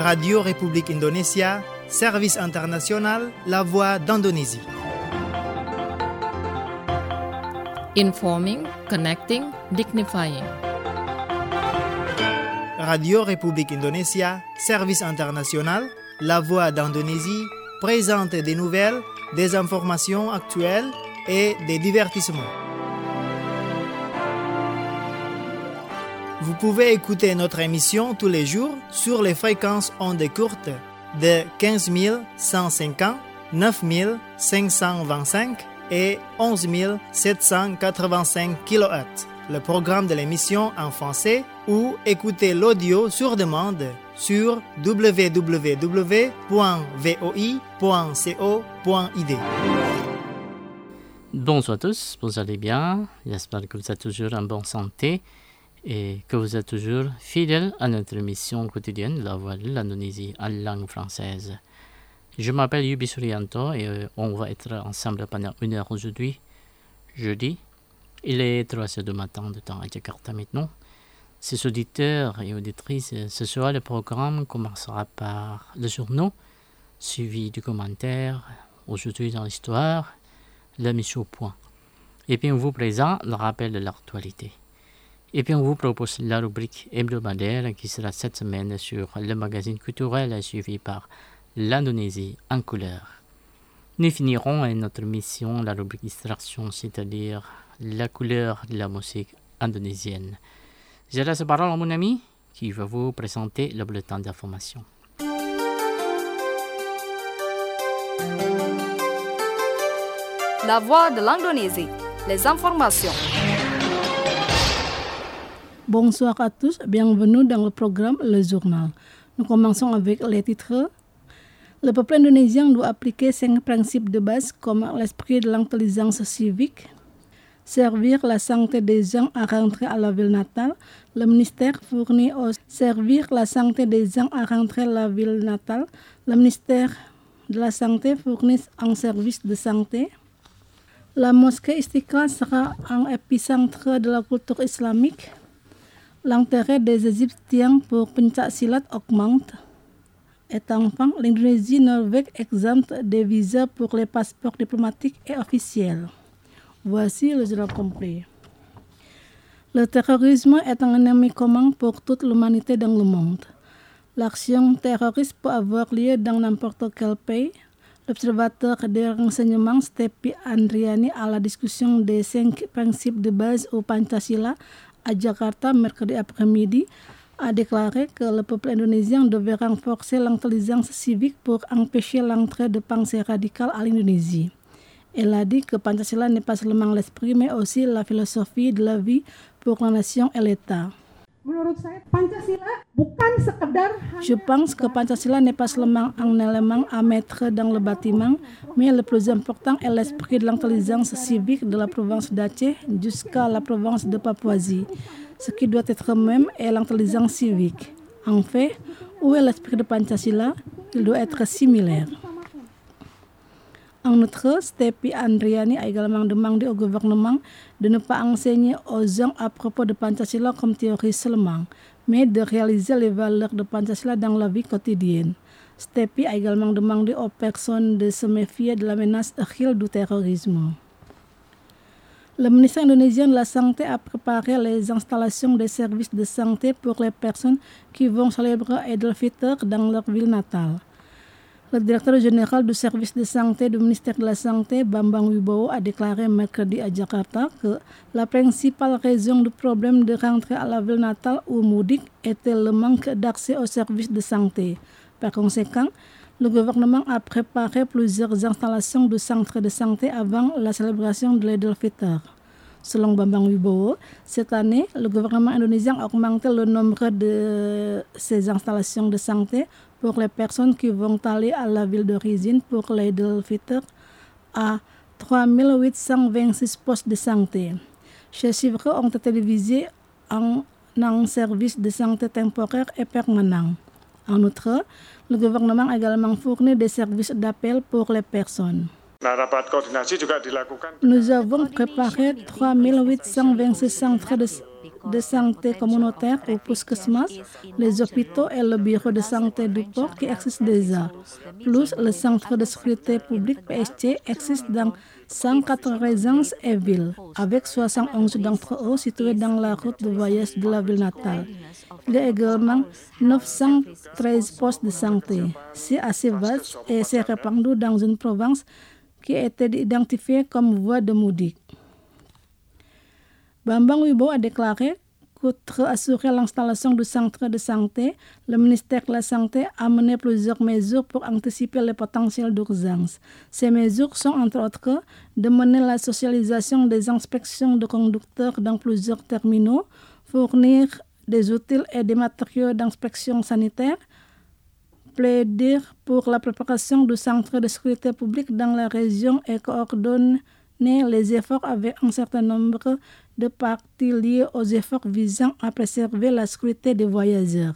Radio République Indonésia, Service International, La Voix d'Indonésie. Informing, connecting, dignifying. Radio République Indonésia, Service International, La Voix d'Indonésie présente des nouvelles, des informations actuelles et des divertissements. Vous pouvez écouter notre émission tous les jours sur les fréquences ondes courtes de 15 150, 9 525 et 11 785 kHz. Le programme de l'émission en français ou écouter l'audio sur demande sur www.voi.co.id. Bonsoir à tous, vous allez bien? J'espère que vous êtes toujours en bonne santé et que vous êtes toujours fidèles à notre émission quotidienne La Voix de l'Indonésie en langue française. Je m'appelle Yubi Suryanto et on va être ensemble pendant 1 heure aujourd'hui, jeudi. Il est 3 heures du matin de temps à Jakarta maintenant. Ces auditeurs et auditrices, ce soir le programme commencera par le journal, suivi du commentaire, aujourd'hui dans l'histoire, la mise au point. Et puis on vous présente le rappel de l'actualité. Et puis on vous propose la rubrique hebdomadaire qui sera cette semaine sur le magazine culturel suivi par l'Indonésie en couleur. Nous finirons avec notre mission, la rubrique distraction, c'est-à-dire la couleur de la musique indonésienne. Je laisse la parole à mon ami qui va vous présenter le bulletin d'information. La Voix de l'Indonésie, les informations. Bonsoir à tous, bienvenue dans le programme Le Journal. Nous commençons avec les titres. Le peuple indonésien doit appliquer 5 principes de base comme l'esprit de l'intelligence civique, servir la santé des gens à rentrer à la ville natale. Le ministère fournit aussi servir la santé des gens à rentrer à la ville natale. Le ministère de la Santé fournit un service de santé. La mosquée Istiqlal sera un épicentre de la culture islamique. L'intérêt des Égyptiens pour pencak silat augmente. Et enfin, l'Indonésie Norvège exempte des visas pour les passeports diplomatiques et officiels. Voici le journal complet. Le terrorisme est un ennemi commun pour toute l'humanité dans le monde. L'action terroriste peut avoir lieu dans n'importe quel pays. L'observateur des renseignements Stepi Andriani à la discussion des 5 principes de base au Pancasila à Jakarta mercredi après-midi a déclaré que le peuple indonésien devait renforcer l'intelligence civique pour empêcher l'entrée de pensées radicales à l'Indonésie. Elle a dit que Pancasila n'est pas seulement l'esprit mais aussi la philosophie de la vie pour la nation et l'État. Je pense que Pancasila n'est pas seulement un élément à mettre dans le bâtiment, mais le plus important est l'esprit de l'intelligence civique de la province d'Aceh jusqu'à la province de Papouasie. Ce qui doit être même est l'intelligence civique. En fait, où est l'esprit de Pancasila? Il doit être similaire. En outre, Stepi Andriani a également demandé au gouvernement de ne pas enseigner aux gens à propos de Pancasila comme théorie seulement, mais de réaliser les valeurs de Pancasila dans la vie quotidienne. Stepi a également demandé aux personnes de se méfier de la menace réelle du terrorisme. Le ministère indonésien de la Santé a préparé les installations des services de santé pour les personnes qui vont célébrer Eid al-Fitr dans leur ville natale. Le directeur général du service de santé du ministère de la Santé, Bambang Wibowo, a déclaré mercredi à Jakarta que la principale raison du problème de rentrer à la ville natale ou mudik était le manque d'accès aux services de santé. Par conséquent, le gouvernement a préparé plusieurs installations de centres de santé avant la célébration de l'Eid al-Fitr. Selon Bambang Wibowo, cette année, le gouvernement indonésien a augmenté le nombre de ces installations de santé pour les personnes qui vont aller à la ville d'origine pour l'Eid al-Fitr à 3826 postes de santé. Ces chiffres ont été divisés en un service de santé temporaire et permanent. En outre, le gouvernement a également fourni des services d'appel pour les personnes. Nous avons préparé 3826 centres de santé communautaire ou puskesmas, les hôpitaux et le bureau de santé du port qui existent déjà. Plus, le centre de sécurité publique PSC existe dans 104 résidences et villes, avec 71 d'entre eux situés dans la route de voyage de la ville natale. Il y a également 913 postes de santé. C'est assez vaste et c'est répandu dans une province qui a été identifiée comme voie de Mudik. Bambang Wibowo a déclaré qu'outre assurer l'installation du centre de santé, le ministère de la Santé a mené plusieurs mesures pour anticiper les potentiels d'urgence. Ces mesures sont entre autres de mener la socialisation des inspections de conducteurs dans plusieurs terminaux, fournir des outils et des matériaux d'inspection sanitaire, plaider pour la préparation du centre de sécurité publique dans la région et coordonner les efforts avec un certain nombre de parties liées aux efforts visant à préserver la sécurité des voyageurs.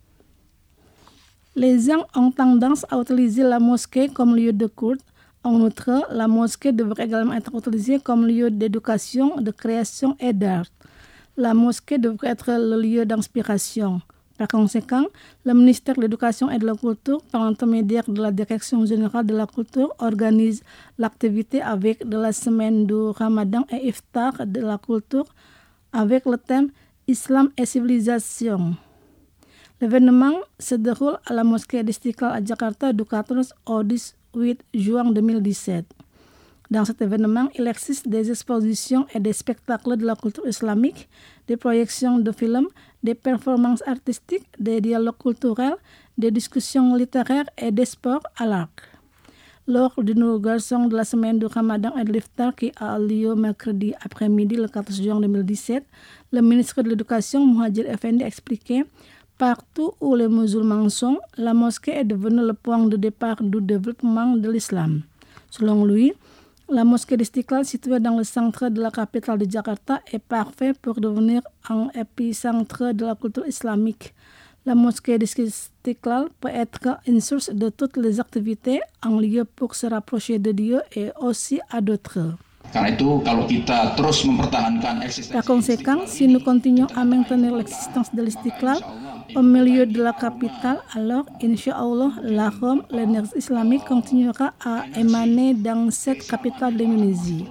Les gens ont tendance à utiliser la mosquée comme lieu de culte. En outre, la mosquée devrait également être utilisée comme lieu d'éducation, de création et d'art. La mosquée devrait être le lieu d'inspiration. Par conséquent, le ministère de l'Éducation et de la Culture, par l'intermédiaire de la Direction générale de la Culture, organise l'activité avec de la semaine du Ramadan et Iftar de la Culture avec le thème Islam et civilisation. L'événement se déroule à la mosquée d'Istiqlal à Jakarta du 14 au 18 juin 2017. Dans cet événement, il existe des expositions et des spectacles de la culture islamique, des projections de films, des performances artistiques, des dialogues culturels, des discussions littéraires et des sports à l'arc. Lors d'une inauguration de la semaine du Ramadan et de l'Iftar qui a lieu mercredi après-midi le 14 juin 2017, le ministre de l'Éducation, Muhadjir Effendi, expliquait « Partout où les musulmans sont, la mosquée est devenue le point de départ du développement de l'islam. » Selon lui, la mosquée d'Istiqlal, située dans le centre de la capitale de Jakarta, est parfaite pour devenir un épicentre de la culture islamique. La mosquée d'Istiqlal peut être une source de toutes les activités, un lieu pour se rapprocher de Dieu et aussi à d'autres. Par conséquent, si nous continuons à maintenir l'existence de l'Istiqlal au milieu de la capitale, alors, Inch'Allah, la Rome, l'énergie islamique continuera à émaner dans cette capitale d'Indonésie.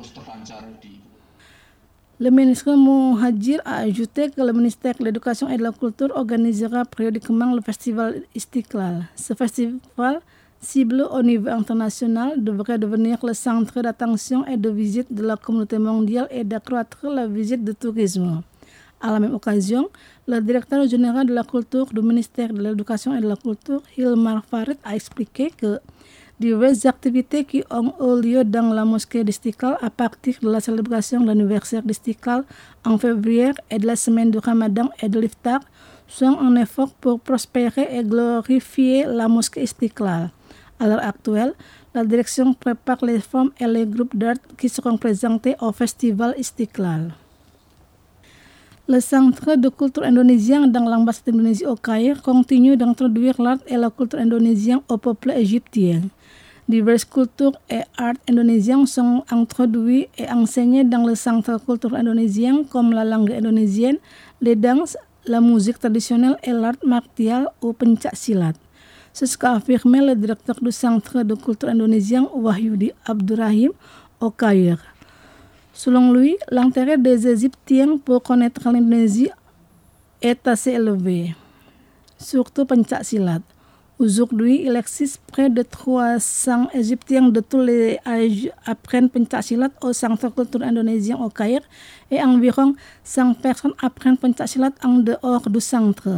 Le ministre Muhadjir a ajouté que le ministère de l'Éducation et de la Culture organisera périodiquement le festival Istiqlal. Ce festival, ciblé au niveau international, devrait devenir le centre d'attention et de visite de la communauté mondiale et d'accroître la visite de tourisme. À la même occasion, le directeur général de la culture du ministère de l'Éducation et de la Culture, Hilmar Farid, a expliqué que diverses activités qui ont eu lieu dans la mosquée d'Istiqlal à partir de la célébration de l'anniversaire d'Istiqlal en février et de la semaine du Ramadan et de l'Iftar sont un effort pour prospérer et glorifier la mosquée Istiqlal. À l'heure actuelle, la direction prépare les formes et les groupes d'art qui seront présentés au festival Istiqlal. Le Centre de culture indonésien dans l'ambassade d'Indonésie au Caire continue d'introduire l'art et la culture indonésienne au peuple égyptien. Diverses cultures et arts indonésiens sont introduits et enseignés dans le Centre culture indonésien comme la langue indonésienne, les danses, la musique traditionnelle et l'art martial ou pencak silat. C'est ce qu'a affirmé le directeur du Centre de culture indonésien Wahyudi Abdurrahim au Caire. Selon lui, l'intérêt des Égyptiens pour connaître l'Indonésie est assez élevé, surtout pencak silat. Aujourd'hui, il existe près de 300 Égyptiens de tous les âges apprennent pencak silat au Centre culture indonésien au Caire et environ 100 personnes apprennent pencak silat en dehors du centre.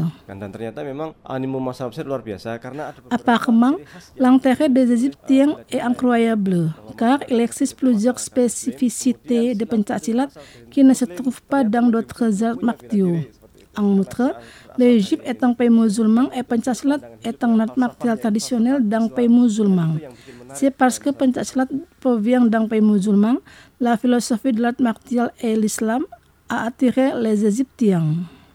Apparemment, l'intérêt des Égyptiens est incroyable car il existe plusieurs spécificités de pencak silat qui ne se trouvent pas dans d'autres arts martiaux. En outre, l'Égypte est un pays musulman et pencak silat est un art martial traditionnel d'un pays musulman. C'est parce que pencak silat provient d'un pays musulman, la philosophie de l'art martial et l'islam a attiré les Égyptiens.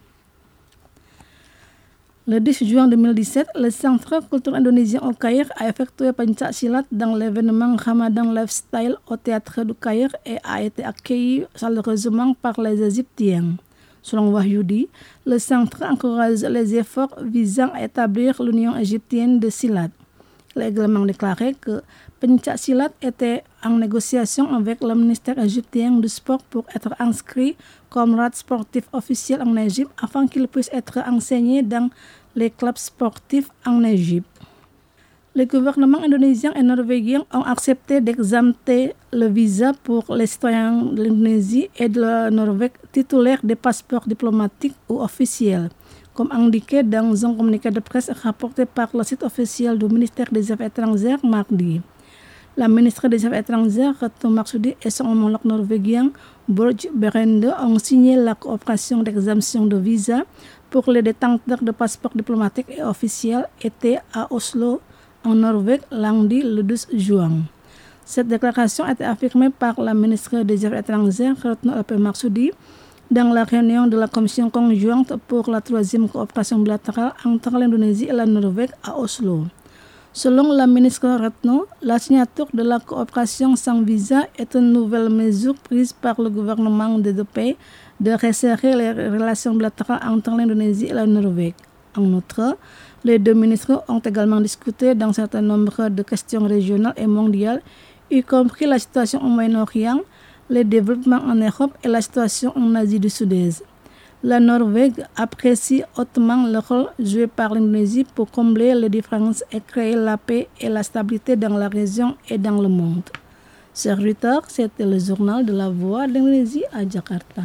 Le 10 juin 2017, le Centre culture indonésien au Caire a effectué pencak silat dans l'événement Ramadan Lifestyle au théâtre du Caire et a été accueilli chaleureusement par les Égyptiens. Selon Wahyudi, le centre encourage les efforts visant à établir l'Union égyptienne de Silat. Il a également déclaré que Pencak Silat était en négociation avec le ministère égyptien du sport pour être inscrit comme rad sportif officiel en Égypte afin qu'il puisse être enseigné dans les clubs sportifs en Égypte. Les gouvernements indonésiens et norvégiens ont accepté d'exempter le visa pour les citoyens de l'Indonésie et de la Norvège titulaires des passeports diplomatiques ou officiels, comme indiqué dans un communiqué de presse rapporté par le site officiel du ministère des Affaires étrangères mardi. La ministre des Affaires étrangères, Retno Marsudi, et son homologue norvégien, Borge Brende, ont signé la coopération d'exemption de visa pour les détenteurs de passeports diplomatiques et officiels était à Oslo, en Norvège, lundi le 12 juin. Cette déclaration a été affirmée par la ministre des Affaires étrangères, Retno Marsudi, dans la réunion de la commission conjointe pour la 3e coopération bilatérale entre l'Indonésie et la Norvège à Oslo. Selon la ministre Retno, la signature de la coopération sans visa est une nouvelle mesure prise par le gouvernement des deux pays de resserrer les relations bilatérales entre l'Indonésie et la Norvège. En outre, les deux ministres ont également discuté d'un certain nombre de questions régionales et mondiales, y compris la situation au Moyen-Orient, les développements en Europe et la situation en Asie du Sud-Est. La Norvège apprécie hautement le rôle joué par l'Indonésie pour combler les différences et créer la paix et la stabilité dans la région et dans le monde. Sur Reuters, c'était le journal de la Voix de l'Indonésie à Jakarta.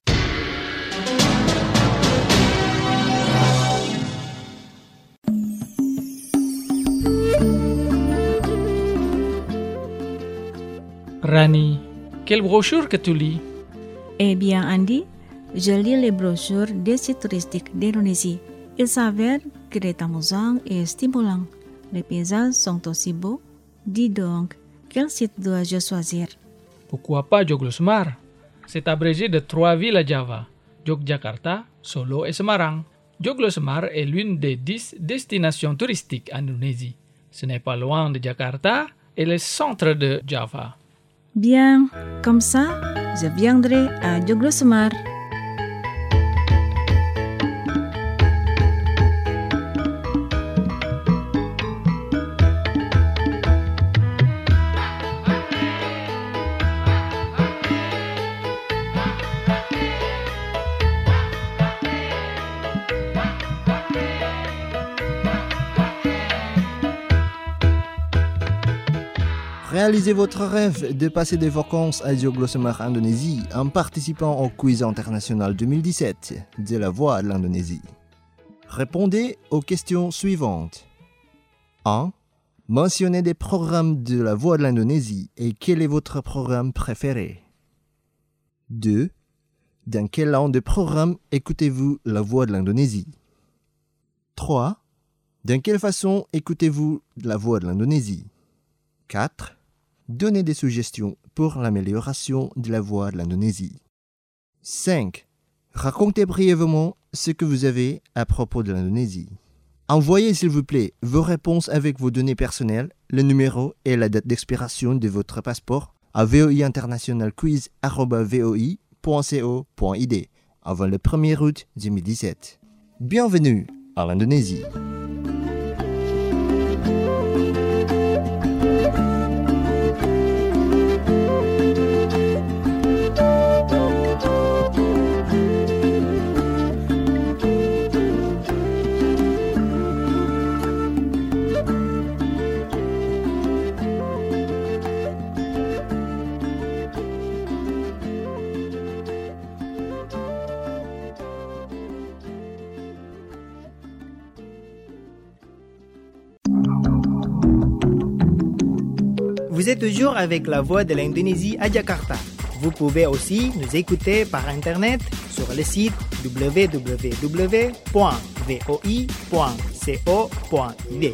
Rani, quelle brochure que tu lis? Eh bien, Andy, je lis les brochures des sites touristiques d'Indonésie. Il s'avère que c'est amusant et stimulant. Les paysages sont aussi beaux. Dis donc, quel site dois-je choisir? Pourquoi pas Joglosemar? C'est abrégé de 3 villes à Java, Yogyakarta, Solo et Semarang. Joglosemar est l'une des 10 destinations touristiques en Indonésie. Ce n'est pas loin de Jakarta et le centre de Java. Bien, comme ça, je viendrai à Joglosemar. Réalisez votre rêve de passer des vacances à Joglosemar, Indonésie, en participant au quiz international 2017 de la Voix de l'Indonésie. Répondez aux questions suivantes. 1. Mentionnez des programmes de la Voix de l'Indonésie et quel est votre programme préféré. 2. Dans quel genre de programme écoutez-vous la Voix de l'Indonésie. 3. Dans quelle façon écoutez-vous la Voix de l'Indonésie. 4. Donnez des suggestions pour l'amélioration de la voix de l'Indonésie. 5. Racontez brièvement ce que vous avez à propos de l'Indonésie. Envoyez s'il vous plaît vos réponses avec vos données personnelles, le numéro et la date d'expiration de votre passeport à voiinternationalquiz@voi.co.id avant le 1er août 2017. Bienvenue à l'Indonésie. Vous êtes toujours avec la Voix de l'Indonésie à Jakarta. Vous pouvez aussi nous écouter par Internet sur le site www.voi.co.id.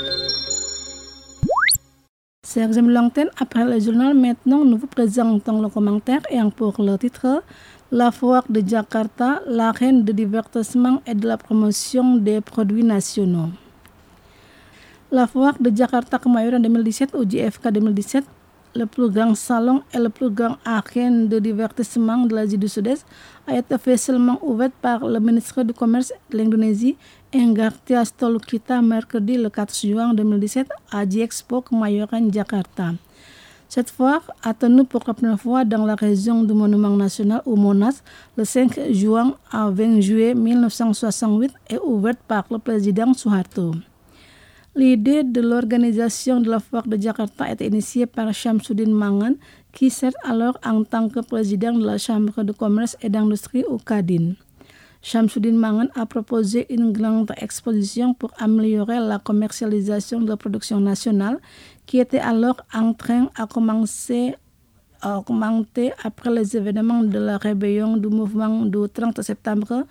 Chers amis l'antenne, après le journal, maintenant nous vous présentons le commentaire et pour le titre La foire de Jakarta, la reine de divertissement et de la promotion des produits nationaux. La foire de Jakarta Kemayoran 2017 ou JFK 2017 le plus grand salon et le plus grand arène de divertissement de l'Asie du Sud-Est, a été officiellement ouverte par le ministre du Commerce de l'Indonésie, Enggartia Stolokita, mercredi le 4 juin 2017 à J-Expo Kemayoran, Jakarta. Cette foire a tenu pour la première fois dans la région du Monument National ou Monas le 5 juin à 20 juillet 1968 et ouverte par le président Suharto. L'idée de l'organisation de la foire de Jakarta a été initiée par Syamsuddin Mangan, qui sert alors en tant que président de la Chambre de commerce et d'industrie au Kadin. Syamsuddin Mangan a proposé une grande exposition pour améliorer la commercialisation de la production nationale qui était alors en train à commencer à augmenter après les événements de la rébellion du mouvement du 30 septembre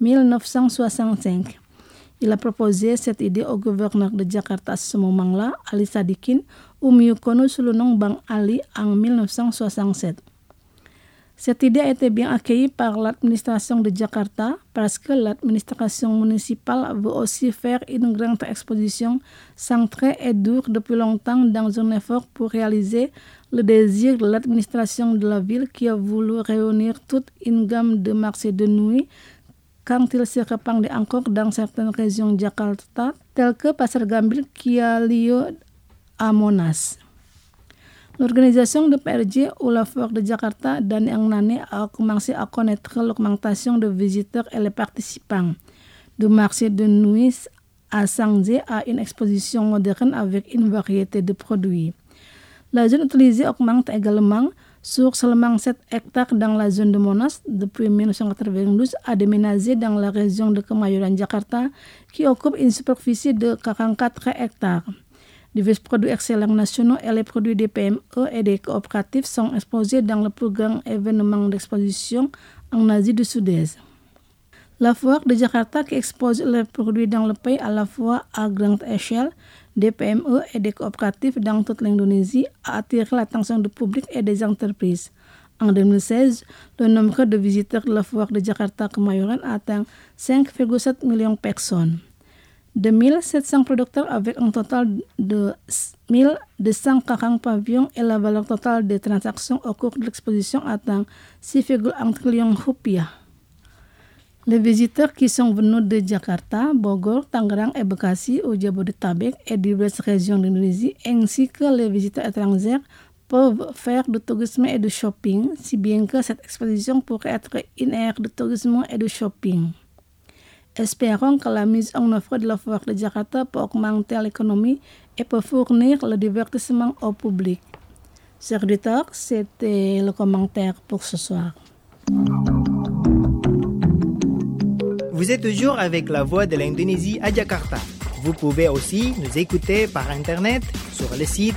1965. Il a proposé cette idée au gouverneur de Jakarta à ce moment-là, Ali Sadikin, ou mieux connu sous le nom Bang Ali, en 1967. Cette idée a été bien accueillie par l'administration de Jakarta parce que l'administration municipale veut aussi faire une grande exposition centrée et dure depuis longtemps dans un effort pour réaliser le désir de l'administration de la ville qui a voulu réunir toute une gamme de marchés de nuit quand il se répandait encore dans certaines régions de Jakarta, telles que Pasar Gambir qui a lieu à Monas. L'organisation de PRJ ou la foire de Jakarta d'année en année a commencé à connaître l'augmentation de visiteurs et les participants. Du marché de nuit à Sangje à une exposition moderne avec une variété de produits. La zone utilisée augmente également. Sur seulement 7 hectares dans la zone de Monas, depuis 1992, a déménagé dans la région de Kemayoran, Jakarta, qui occupe une superficie de 44 hectares. Divers produits excellents nationaux et les produits des PME et des coopératives sont exposés dans le plus grand événement d'exposition en Asie du Sud-Est. La foire de Jakarta qui expose les produits dans le pays à la fois à grande échelle, des PME et des coopératives dans toute l'Indonésie a attiré l'attention du public et des entreprises. En 2016, le nombre de visiteurs de la foire de Jakarta Kemayoran a atteint 5,7 millions de personnes. 2700 producteurs avec un total de 1240 pavillons et la valeur totale des transactions au cours de l'exposition atteint 6,1 trillions rupiah. Les visiteurs qui sont venus de Jakarta, Bogor, Tangerang et Bekasi au Jabodetabek et diverses régions d'Indonésie, ainsi que les visiteurs étrangers peuvent faire du tourisme et du shopping, si bien que cette exposition pourrait être une ère de tourisme et de shopping. Espérons que la mise en œuvre de la foire de Jakarta peut augmenter l'économie et peut fournir le divertissement au public. Chers auditeurs, c'était le commentaire pour ce soir. Vous êtes toujours avec la voix de l'Indonésie à Jakarta. Vous pouvez aussi nous écouter par Internet sur le site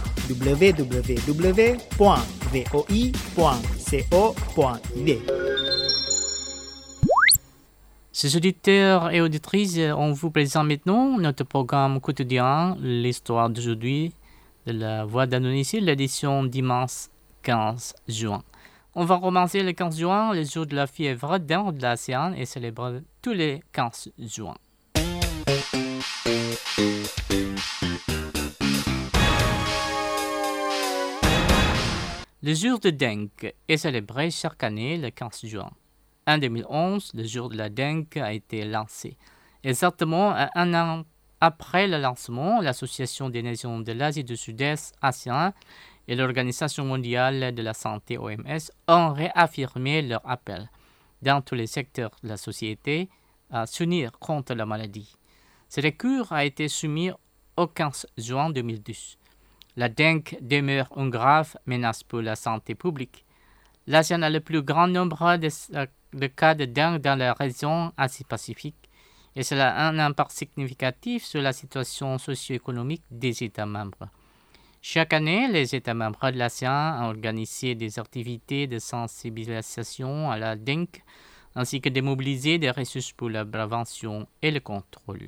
www.voi.co.id. Chers auditeurs et auditrices, on vous présente maintenant notre programme quotidien, l'histoire d'aujourd'hui de la Voix d'Indonésie, l'édition dimanche 15 juin. On va commencer le 15 juin, le jour de la fièvre d'Inde de l'Asie et célébrer tous les 15 juin. Le jour de dengue est célébré chaque année le 15 juin. En 2011, le jour de la dengue a été lancé. Exactement un an après le lancement, l'Association des Nations de l'Asie du Sud-Est ASEAN et l'Organisation mondiale de la santé OMS ont réaffirmé leur appel dans tous les secteurs de la société à s'unir contre la maladie. Ce recours a été soumis au 15 juin 2012. La dengue demeure une grave menace pour la santé publique. L'ASEAN a le plus grand nombre de cas de dengue dans la région Asie-Pacifique et cela a un impact significatif sur la situation socio-économique des États membres. Chaque année, les États membres de l'ASEAN ont organisé des activités de sensibilisation à la dengue ainsi que de mobiliser des ressources pour la prévention et le contrôle.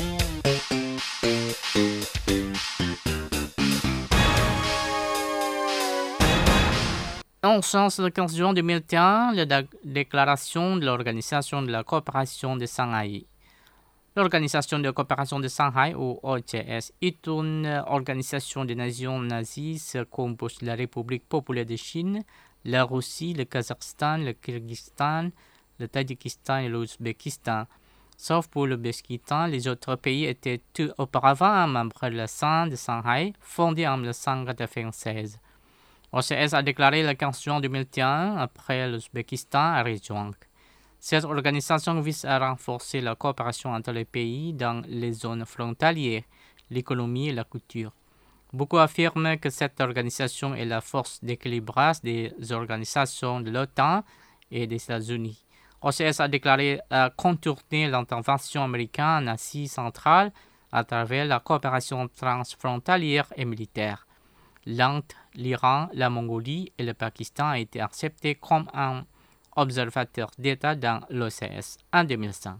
En sens le 15 juin 2021, la déclaration de l'Organisation de la coopération de Shanghai L'Organisation de coopération de Shanghai, ou OCS, est une organisation des nations nazies. Se compose de la République populaire de Chine, la Russie, le Kazakhstan, le Kyrgyzstan, le Tadjikistan et l'Ouzbékistan. Sauf pour l'Ouzbékistan, les autres pays étaient tout auparavant membres de la SAN de Shanghai, fondée en 1996. OCS a déclaré le 15 juin 2001 après l'Ouzbékistan a rejoint. Cette organisation vise à renforcer la coopération entre les pays dans les zones frontalières, l'économie et la culture. Beaucoup affirment que cette organisation est la force d'équilibrage des organisations de l'OTAN et des États-Unis. OCS a déclaré contourner l'intervention américaine en Asie centrale à travers la coopération transfrontalière et militaire. L'Inde, l'Iran, la Mongolie et le Pakistan ont été acceptés comme un observateur d'État dans l'OCS en 2005.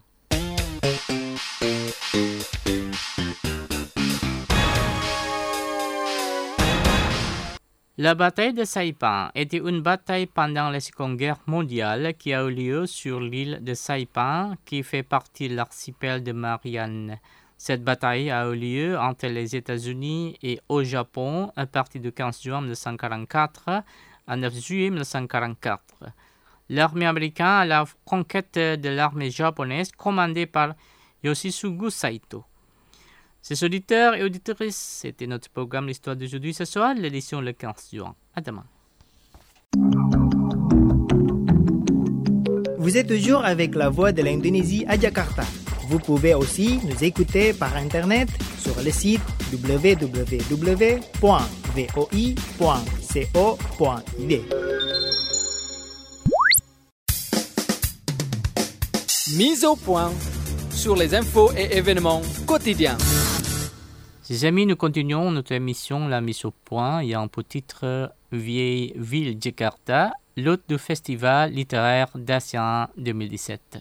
La bataille de Saipan était une bataille pendant la Seconde Guerre mondiale qui a eu lieu sur l'île de Saipan qui fait partie de l'archipel de Marianne. Cette bataille a eu lieu entre les États-Unis et au Japon à partir du 15 juin 1944 à 9 juillet 1944. L'armée américaine à la conquête de l'armée japonaise commandée par Yoshitsugu Saito. Chers auditeurs et auditrices, c'était notre programme L'Histoire d'aujourd'hui ce soir, l'édition le 15 juin. À demain. Vous êtes toujours avec la voix de l'Indonésie à Jakarta. Vous pouvez aussi nous écouter par Internet sur le site www.voi.co.id. Mise au point sur les infos et événements quotidiens. Chers amis, nous continuons notre émission La Mise au Point. Il y a un petit titre Vieille Ville Jakarta, l'hôte du Festival littéraire d'Asia 2017.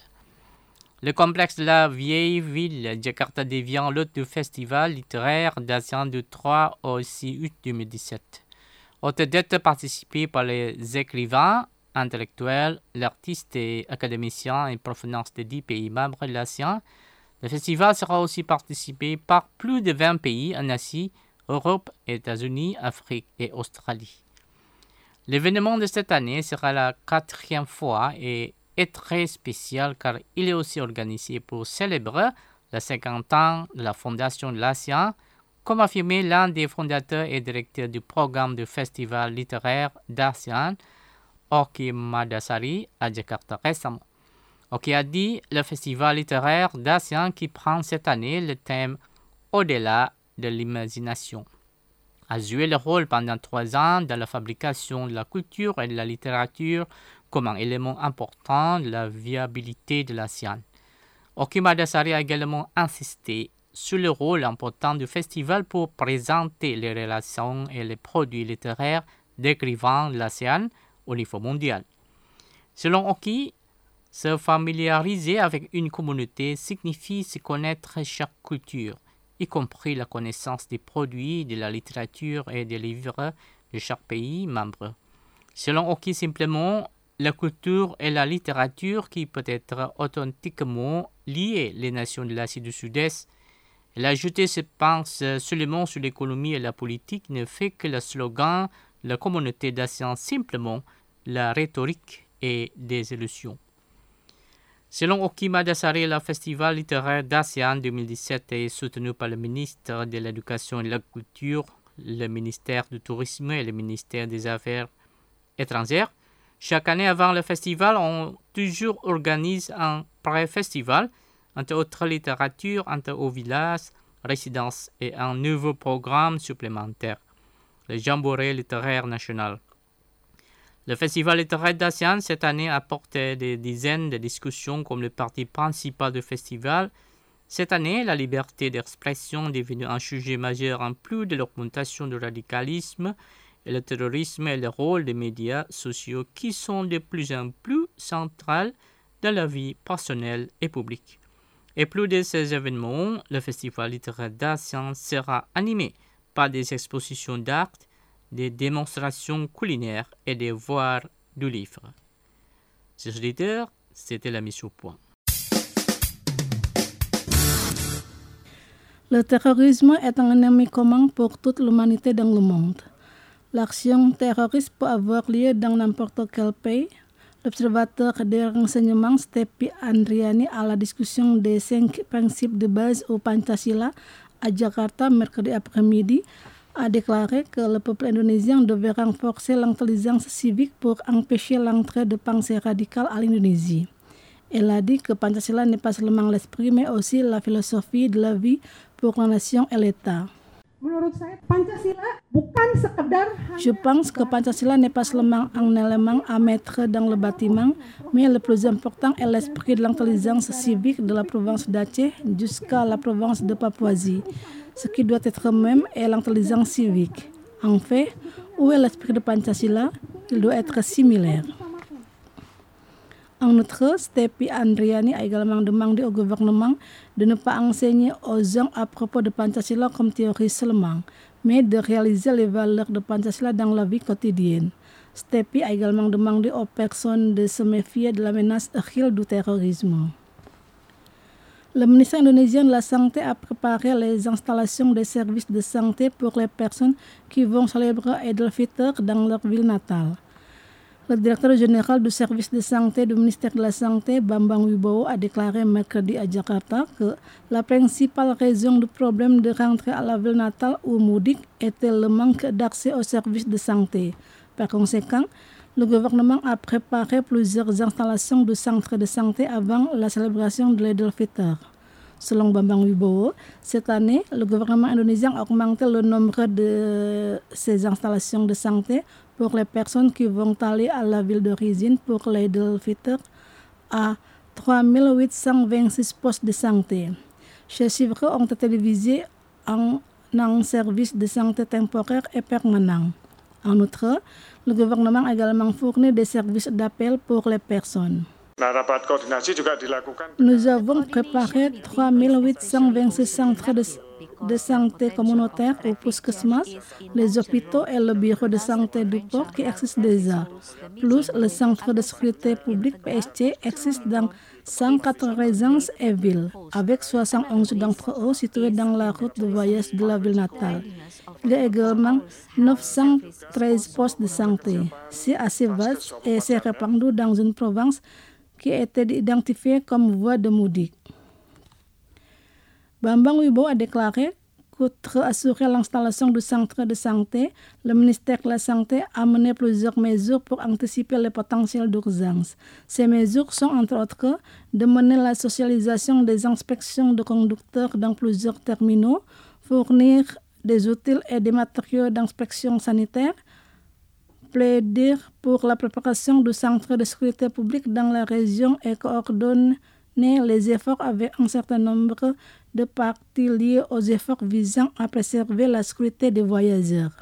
Le complexe de la Vieille Ville Jakarta devient l'hôte du Festival littéraire d'Asia du 3 au 6 août 2017. Autre date participée par les écrivains, intellectuels, l'artiste et académiciens en provenance des 10 pays membres de l'ASEAN. Le festival sera aussi participé par plus de 20 pays en Asie, Europe, États-Unis, Afrique et Australie. L'événement de cette année sera la 4e fois et est très spécial car il est aussi organisé pour célébrer les 50 ans de la fondation de l'ASEAN, comme affirmé l'un des fondateurs et directeurs du programme du festival littéraire d'ASEAN, Oki Madasari, à Jakarta récemment. Oki a dit le festival littéraire d'ASEAN qui prend cette année le thème Au-delà de l'imagination a joué le rôle pendant 3 ans dans la fabrication de la culture et de la littérature comme un élément important de la viabilité de l'ASEAN. Oki Madasari a également insisté sur le rôle important du festival pour présenter les relations et les produits littéraires d'écrivains de l'ASEAN au niveau mondial. Selon Oki, se familiariser avec une communauté signifie se connaître chaque culture, y compris la connaissance des produits, de la littérature et des livres de chaque pays membre. Selon Oki, simplement, la culture et la littérature qui peut être authentiquement liées les nations de l'Asie du Sud-Est. Elle a ajouté se pense seulement sur l'économie et la politique ne fait que le slogan « La communauté d'ASEAN simplement » la rhétorique et des illusions. Selon Oki Madasari, le festival littéraire d'ASEAN 2017 est soutenu par le ministre de l'Éducation et de la Culture, le ministère du Tourisme et le ministère des Affaires étrangères. Chaque année avant le festival, on toujours organise un pré-festival, entre autres littérature, entre au village, résidence et un nouveau programme supplémentaire, le Jamboree littéraire national. Le festival littéraire d'ASEAN cette année apporte des dizaines de discussions comme le parti principal du festival. Cette année, la liberté d'expression est devenue un sujet majeur en plus de l'augmentation du radicalisme et le terrorisme et le rôle des médias sociaux qui sont de plus en plus centrales dans la vie personnelle et publique. Et plus de ces événements, le festival littéraire d'ASEAN sera animé par des expositions d'art, des démonstrations culinaires et des voix du livre. Chers auditeurs, c'était la mise au point. Le terrorisme est un ennemi commun pour toute l'humanité dans le monde. L'action terroriste peut avoir lieu dans n'importe quel pays. L'observateur des renseignements Stepi Andriani à la discussion des 5 principes de base au Pancasila à Jakarta mercredi après-midi a déclaré que le peuple indonésien devait renforcer l'intelligence civique pour empêcher l'entrée de pensées radicales à l'Indonésie. Elle a dit que Pancasila n'est pas seulement l'esprit mais aussi la philosophie de la vie pour la nation et l'État. Je pense que Pancasila n'est pas seulement un élément à mettre dans le bâtiment, mais le plus important est l'esprit de l'intelligence civique de la province d'Aceh jusqu'à la province de Papouasie. Ce qui doit être même est l'intelligence civique. En fait, où est l'esprit de Pancasila? Il doit être similaire. En outre, Stepi Andriani a également demandé au gouvernement de ne pas enseigner aux gens à propos de Pancasila comme théorie seulement, mais de réaliser les valeurs de Pancasila dans la vie quotidienne. Stepi a également demandé aux personnes de se méfier de la menace réelle du terrorisme. Le ministère indonésien de la Santé a préparé les installations des services de santé pour les personnes qui vont célébrer Eid al-Fitr dans leur ville natale. Le directeur général du service de santé du ministère de la Santé, Bambang Wibowo, a déclaré mercredi à Jakarta que la principale raison du problème de rentrer à la ville natale ou mudik était le manque d'accès aux services de santé. Par conséquent, le gouvernement a préparé plusieurs installations de centres de santé avant la célébration de l'Eid al-Fitr. Selon Bambang Wibowo, cette année, le gouvernement indonésien a augmenté le nombre de ces installations de santé pour les personnes qui vont aller à la ville d'origine pour l'Eid al-Fitr à 3826 postes de santé. Ces chiffres ont été divisés en un service de santé temporaire et permanent. En outre, le gouvernement a également fourni des services d'appel pour les personnes. Nous avons préparé 3826 centres de santé communautaires au Puskesmas, les hôpitaux et le bureau de santé du port qui existent déjà. Plus le centre de sécurité publique PSC existe dans 191 villes, avec 71 d'entre eux situés dans la route de voyage de la ville natale. Il y a également 913 postes de santé. C'est assez vaste et c'est répandu dans une province qui a été identifiée comme voie de mudik. Bambang Wibowo a déclaré qu'outre assurer l'installation du centre de santé, le ministère de la Santé a mené plusieurs mesures pour anticiper les potentiels d'urgence. Ces mesures sont entre autres de mener la socialisation des inspections de conducteurs dans plusieurs terminaux, fournir des outils et des matériaux d'inspection sanitaire, plaider pour la préparation du centre de sécurité publique dans la région et coordonner les efforts avec un certain nombre de parties liées aux efforts visant à préserver la sécurité des voyageurs.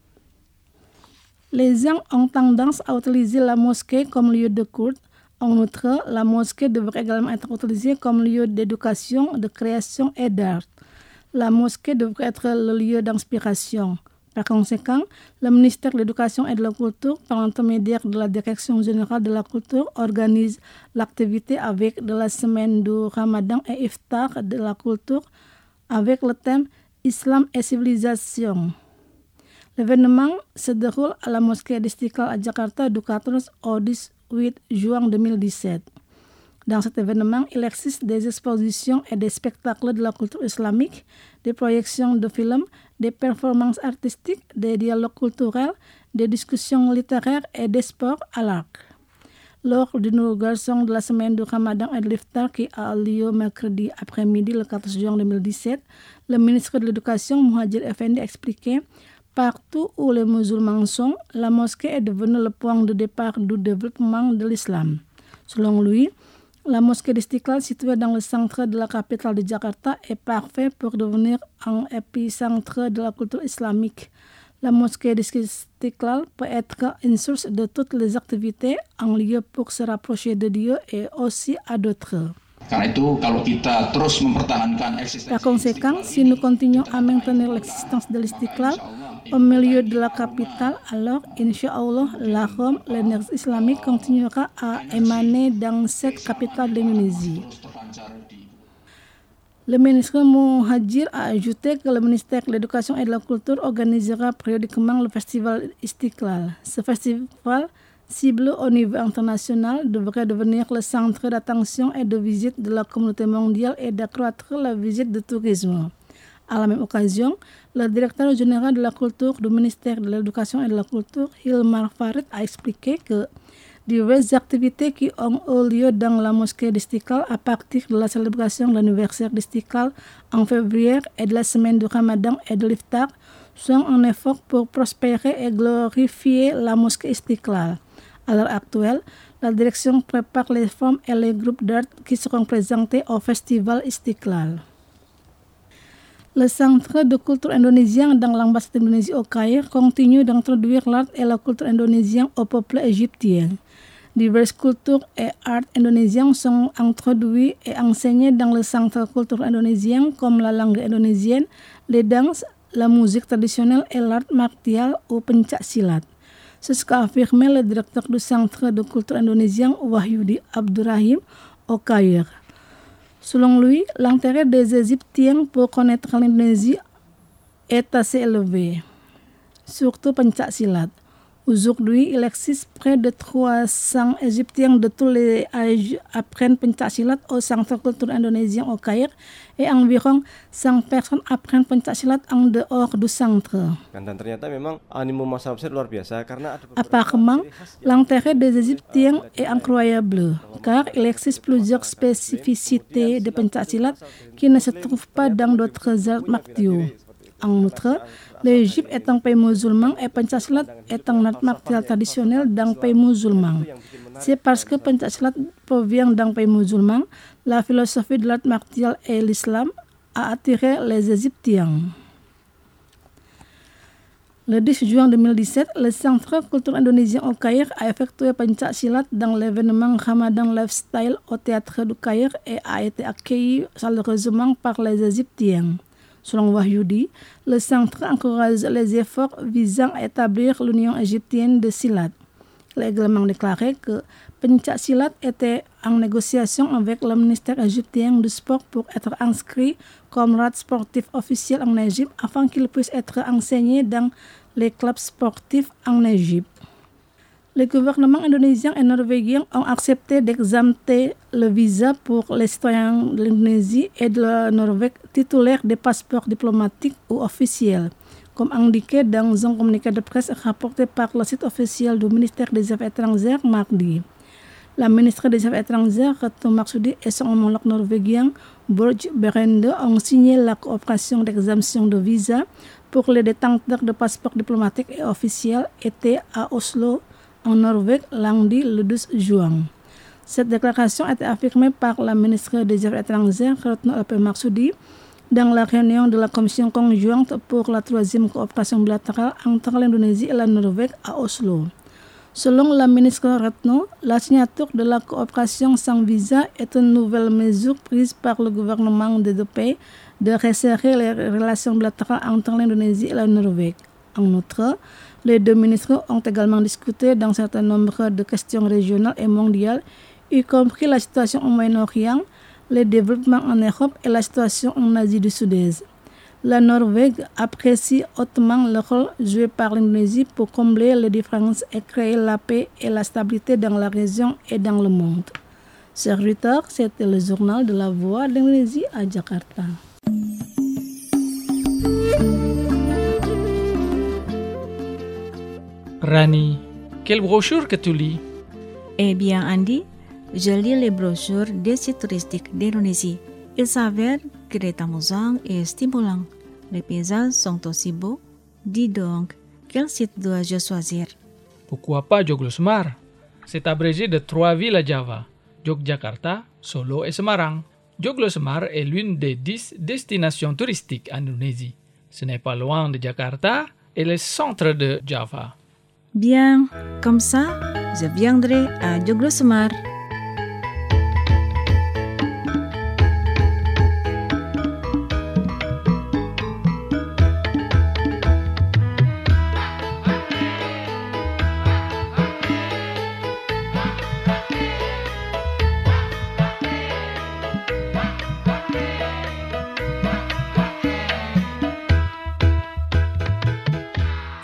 Les gens ont tendance à utiliser la mosquée comme lieu de culte. En outre, la mosquée devrait également être utilisée comme lieu d'éducation, de création et d'art. La mosquée devrait être le lieu d'inspiration. Par conséquent, le ministère de l'Éducation et de la Culture, par l'intermédiaire de la Direction générale de la Culture, organise l'activité avec de la semaine du Ramadan et Iftar de la Culture avec le thème Islam et civilisation. L'événement se déroule à la mosquée d'Istiqlal à Jakarta du 14 au 18 juin 2017. Dans cet événement, il existe des expositions et des spectacles de la culture islamique, des projections de films, des performances artistiques, des dialogues culturels, des discussions littéraires et des sports à l'arc. Lors d'une inauguration de la semaine du Ramadan et de l'Iftar qui a lieu mercredi après-midi le 14 juin 2017, le ministre de l'Éducation, Muhadjir Effendi, expliquait « Partout où les musulmans sont, la mosquée est devenue le point de départ du développement de l'islam. » Selon lui, la mosquée d'Istiqlal, située dans le centre de la capitale de Jakarta, est parfaite pour devenir un épicentre de la culture islamique. La mosquée d'Istiqlal peut être une source de toutes les activités, un lieu pour se rapprocher de Dieu et aussi à d'autres. Par conséquent, si nous continuons à maintenir l'existence de l'Istiqlal au milieu de la capitale, alors, Inch'Allah, l'arôme, l'énergie islamique continuera à émaner dans cette capitale d'Indonésie. Le ministre Mouhadjir a ajouté que le ministère de l'Éducation et de la Culture organisera périodiquement le festival Istiklal. Ce festival, cible au niveau international, devrait devenir le centre d'attention et de visite de la communauté mondiale et d'accroître la visite de tourisme. À la même occasion, le directeur général de la culture du ministère de l'Éducation et de la Culture, Hilmar Farid, a expliqué que diverses activités qui ont eu lieu dans la mosquée d'Istiklal à partir de la célébration de l'anniversaire d'Istiklal en février et de la semaine du Ramadan et de l'Iftar sont un effort pour prospérer et glorifier la mosquée Istiklal. À l'heure actuelle, la direction prépare les formes et les groupes d'art qui seront présentés au festival Istiklal. Le Centre de culture indonésien dans l'ambassade d'Indonésie au Caire continue d'introduire l'art et la culture indonésienne au peuple égyptien. Diverses cultures et arts indonésiens sont introduits et enseignés dans le centre de culture indonésien comme la langue indonésienne, les danses, la musique traditionnelle et l'art martial ou pencak silat. C'est ce qu'a affirmé le directeur du centre de culture indonésien Wahyudi Abdurrahim au Caire. Selon lui, l'intérêt des Égyptiens pour connaître l'Indonésie est assez élevé, surtout pencak silat. Aujourd'hui, il existe près de 300 Égyptiens de tous les âges apprennent pencak silat au centre culture indonésien au Caire et environ 100 personnes apprennent pencak silat en dehors du centre. Apparemment, l'intérêt des Égyptiens est incroyable car il existe plusieurs spécificités de pencak silat qui ne se trouvent pas dans d'autres arts martiaux. En outre, l'Égypte est un pays musulman et pencak silat est un art martial traditionnel d'un pays musulman. C'est parce que pencak silat provient d'un pays musulman, la philosophie de l'art martial et l'islam a attiré les Égyptiens. Le 10 juin 2017, le Centre culture indonésien au Caire a effectué pencak silat dans l'événement Ramadan Lifestyle au théâtre du Caire et a été accueilli chaleureusement par les Égyptiens. Selon Wahyudi, le centre encourage les efforts visant à établir l'Union égyptienne de silat. Il a également déclaré que pencak silat était en négociation avec le ministère égyptien du sport pour être inscrit comme art sportif officiel en Égypte afin qu'il puisse être enseigné dans les clubs sportifs en Égypte. Les gouvernements indonésiens et norvégiens ont accepté d'exempter le visa pour les citoyens de l'Indonésie et de la Norvège titulaires des passeports diplomatiques ou officiels, comme indiqué dans un communiqué de presse rapporté par le site officiel du ministère des Affaires étrangères mardi. La ministre des Affaires étrangères, Retno Marsudi, et son homologue norvégien, Børge Brende, ont signé la coopération d'exemption de visa pour les détenteurs de passeports diplomatiques et officiels été à Oslo, en Norvège, lundi le 12 juin. Cette déclaration a été affirmée par la ministre des Affaires étrangères, Retno Marsudi, dans la réunion de la commission conjointe pour la 3e coopération bilatérale entre l'Indonésie et la Norvège à Oslo. Selon la ministre Retno, la signature de la coopération sans visa est une nouvelle mesure prise par le gouvernement des deux pays de resserrer les relations bilatérales entre l'Indonésie et la Norvège. En outre, les deux ministres ont également discuté d'un certain nombre de questions régionales et mondiales, y compris la situation au Moyen-Orient, les développements en Europe et la situation en Asie du Sud-Est. La Norvège apprécie hautement le rôle joué par l'Indonésie pour combler les différences et créer la paix et la stabilité dans la région et dans le monde. Chers auditeurs, c'était le journal de la Voix de l'Indonésie à Jakarta. Rani, quelle brochure que tu lis? Eh bien, Andy, je lis les brochures des sites touristiques d'Indonésie. Il s'avère que c'est amusant et stimulant. Les paysages sont aussi beaux. Dis donc, quel site dois-je choisir? Pourquoi pas Joglo Semar? C'est abrégé de 3 villes à Java, Yogyakarta, Solo et Semarang. Joglo Semar est l'une des 10 destinations touristiques en Indonésie. Ce n'est pas loin de Jakarta et le centre de Java. Bien, comme ça, je viendrai à Joglo Semar.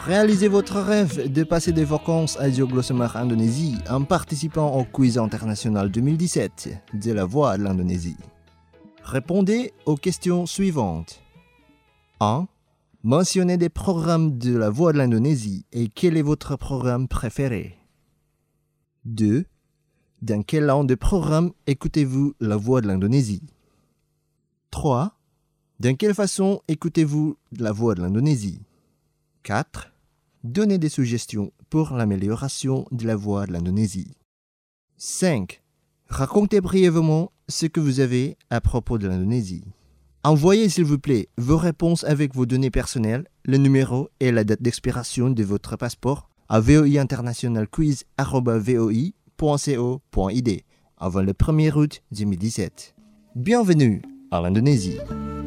Réalisez votre rêve de passer des vacances à Joglosemar, Indonésie en participant au quiz international 2017 de la Voix de l'Indonésie. Répondez aux questions suivantes. 1. Mentionnez des programmes de la Voix de l'Indonésie et quel est votre programme préféré. 2. Dans quelle langue de programme écoutez-vous la Voix de l'Indonésie. 3. Dans quelle façon écoutez-vous la Voix de l'Indonésie. 4. Donnez des suggestions pour l'amélioration de la Voix de l'Indonésie. 5. Racontez brièvement ce que vous avez à propos de l'Indonésie. Envoyez s'il vous plaît vos réponses avec vos données personnelles, le numéro et la date d'expiration de votre passeport à voiinternationalquiz@voi.co.id avant le 1er août 2017. Bienvenue à l'Indonésie.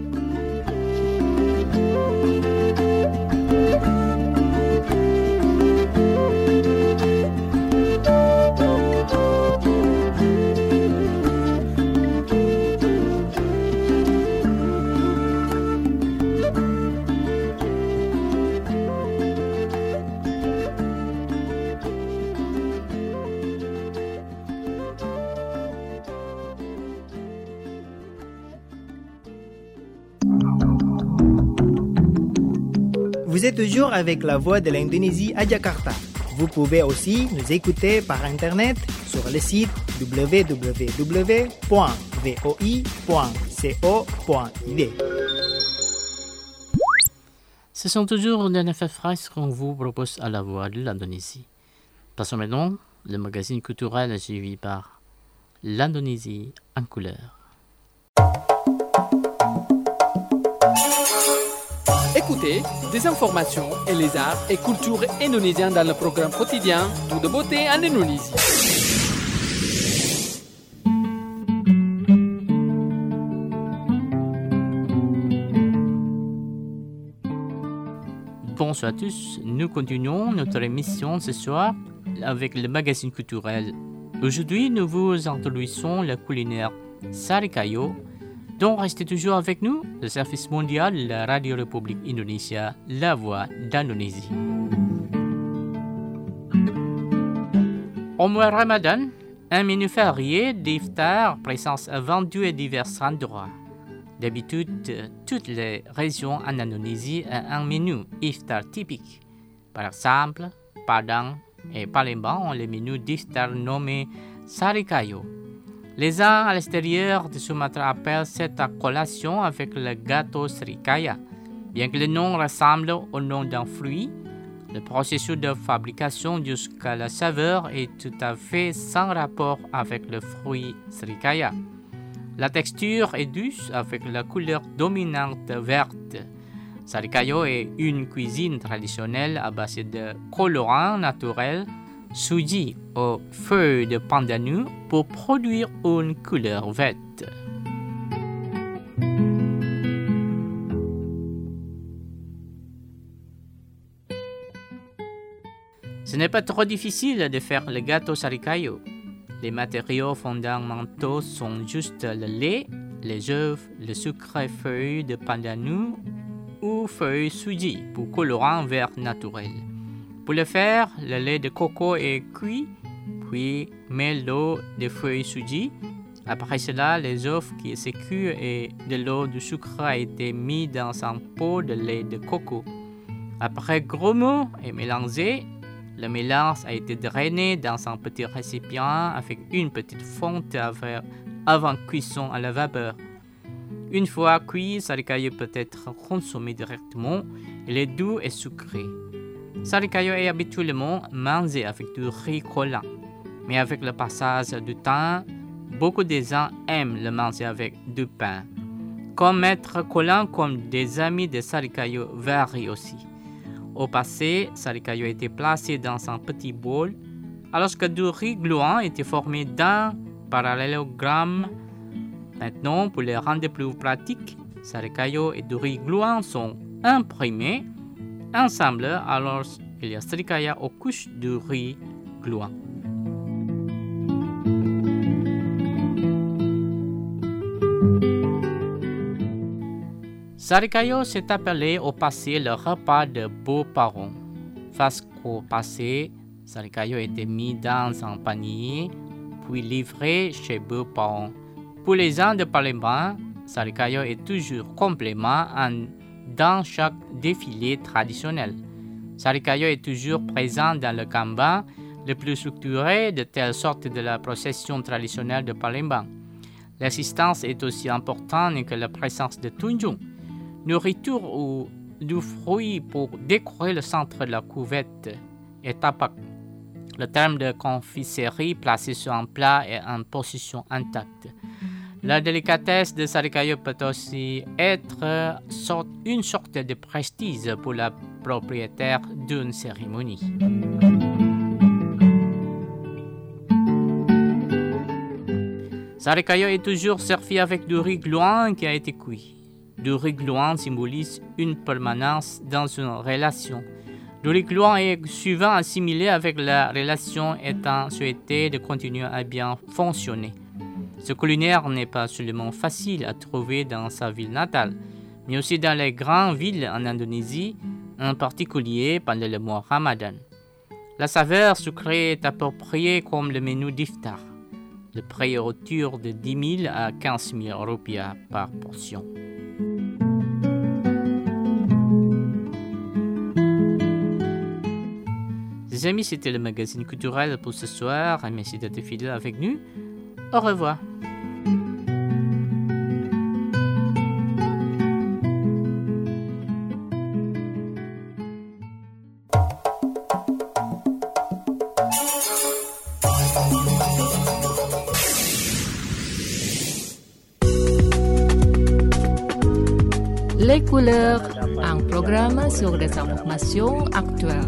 Vous êtes toujours avec la Voix de l'Indonésie à Jakarta. Vous pouvez aussi nous écouter par Internet sur le site www.voi.co.id. Ce sont toujours les 9 phrases qu'on vous propose à la Voix de l'Indonésie. Passons maintenant le magazine culturel suivi par l'Indonésie en couleur. Écoutez des informations et les arts et cultures indonésiens dans le programme quotidien Tout de beauté en Indonésie. Bonsoir à tous, nous continuons notre émission ce soir avec le magazine culturel. Aujourd'hui, nous vous introduisons le culinaire Sarikayo. Donc, restez toujours avec nous, le service mondial de la Radio République Indonésia, la Voix d'Indonésie. Au mois Ramadan, un menu férié d'iftar présence vendu à divers endroits. D'habitude, toutes les régions en Indonésie ont un menu iftar typique. Par exemple, Padang et Palembang ont le menu d'iftar nommé Sarikayo. Les gens à l'extérieur de Sumatra appellent cette collation avec le gâteau Srikaya. Bien que le nom ressemble au nom d'un fruit, le processus de fabrication jusqu'à la saveur est tout à fait sans rapport avec le fruit Srikaya. La texture est douce avec la couleur dominante verte. Sarikayo est une cuisine traditionnelle à base de colorants naturels, suji aux feuilles de pandanus pour produire une couleur verte. Ce n'est pas trop difficile de faire le gâteau Sarikayo. Les matériaux fondamentaux sont juste le lait, les œufs, le sucre et feuilles de pandanus ou feuilles suji pour colorant vert naturel. Pour le faire, le lait de coco est cuit, puis met l'eau des feuilles suji. Après cela, les œufs qui sont cuits et de l'eau du sucre a été mis dans un pot de lait de coco. Après grumeux et mélangé, le mélange a été drainé dans un petit récipient avec une petite fonte avant cuisson à la vapeur. Une fois cuit, Sarikayo peut être consommé directement. Il est doux et sucré. Sarikayo est habituellement mangé avec du riz collant. Mais avec le passage du temps, beaucoup de gens aiment le manger avec du pain. Comme maître collant comme des amis de Sarikayo varient aussi. Au passé, Sarikayo était placé dans un petit bol, alors que du riz gluant était formé d'un parallélogramme. Maintenant, pour les rendre plus pratiques, Sarikayo et du riz gluant sont imprimés ensemble, alors il y a Srikaya aux couches de riz gluant. Sarikayo s'est appelé au passé le repas de beaux-parents. Face au passé, Sarikayo était mis dans un panier, puis livré chez beaux-parents. Pour les gens de Palembang, Sarikayo est toujours complément dans chaque défilé traditionnel. Sarikayo est toujours présent dans le kambang, le plus structuré de telle sorte de la procession traditionnelle de Palembang. L'assistance est aussi importante que la présence de tunjung, nourriture ou du fruit pour décorer le centre de la couvette et tapak. Le terme de confiserie placé sur un plat est en position intacte. La délicatesse de Sarikayo peut aussi être une sorte de prestige pour la propriétaire d'une cérémonie. Sarikayo est toujours servi avec du riz gluant qui a été cuit. Du riz gluant symbolise une permanence dans une relation. Du riz gluant est souvent assimilé avec la relation étant souhaitée de continuer à bien fonctionner. Ce culinaire n'est pas seulement facile à trouver dans sa ville natale, mais aussi dans les grandes villes en Indonésie, en particulier pendant le mois Ramadan. La saveur sucrée est appropriée comme le menu d'iftar. Le prix est autour de 10 000 à 15 000 rupiah par portion. Les amis, c'était le magazine culturel pour ce soir. Merci d'être fidèles avec nous. Au revoir. Les couleurs, un programme sur des informations actuelles.